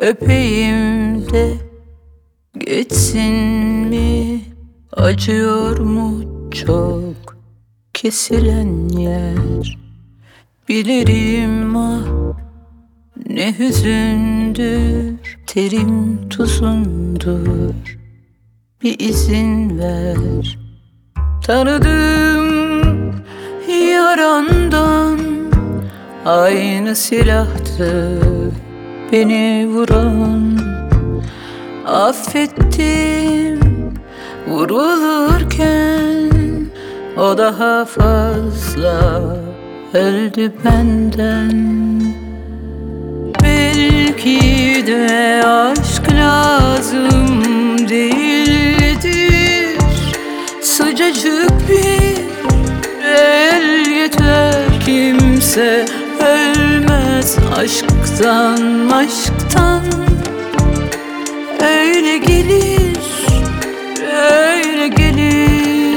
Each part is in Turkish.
Öpeyim de geçsin mi? Acıyor mu çok kesilen yer? Bilirim ah ne hüzündür, terim tuzundur. Bir izin ver, tanıdım yarandan. Aynı silahtı beni vuran. Affettim vurulurken, o daha fazla öldü benden. Belki de aşk lazım değildir. Sıcacık bir el yeter. Kimse ölmez aşktan, aşktan. Öyle gelir, öyle gelir.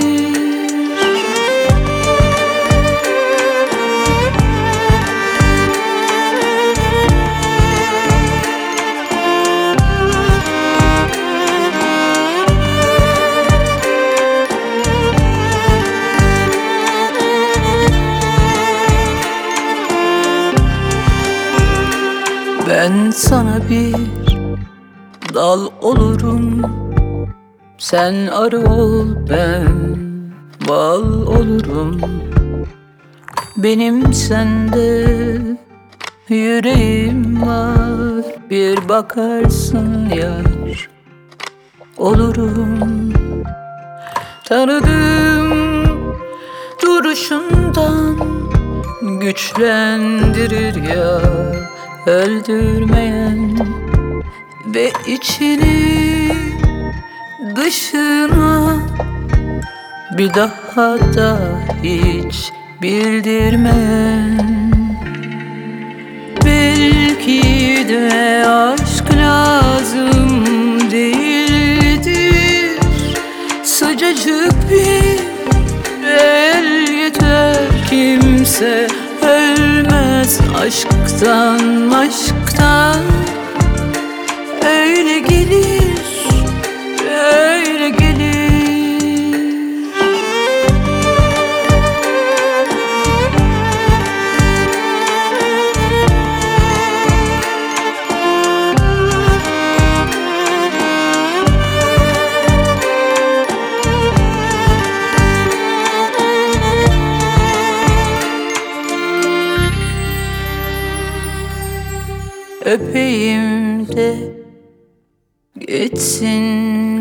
Ben sana bir dal olurum, sen arı ol, ben bal olurum. Benim sende yüreğim var, bir bakarsın yar olurum. Tanıdım duruşundan, güçlendirir ya öldürmeyen. Ve içini dışına bir daha da hiç bildirmeyen. Belki de aşk lazım değildir. Sıcacık bir el yeter. Kimse ölmez aşktan, aşktan. Öyle gelir, öyle gelir. Öpeyim de geçsin